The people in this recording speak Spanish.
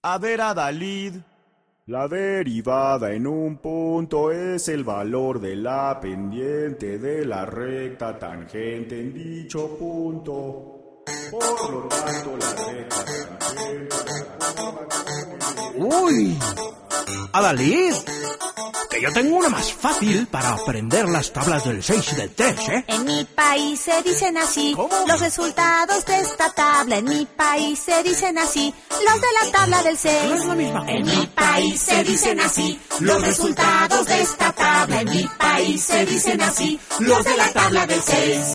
A ver, Adalid. La derivada en un punto es el valor de la pendiente de la recta tangente en dicho punto. Por lo tanto, la recta tangente... ¡Uy! Adalid, que yo tengo una más fácil para aprender las tablas del 6 y del 3, ¿eh? En mi país se dicen así. ¿Cómo? Los resultados de esta tabla. En mi país se dicen así. Los de la tabla del 6. No es la misma cosa. En mi país se dicen así. Los resultados de esta tabla. En mi país se dicen así. Los de la tabla del 6.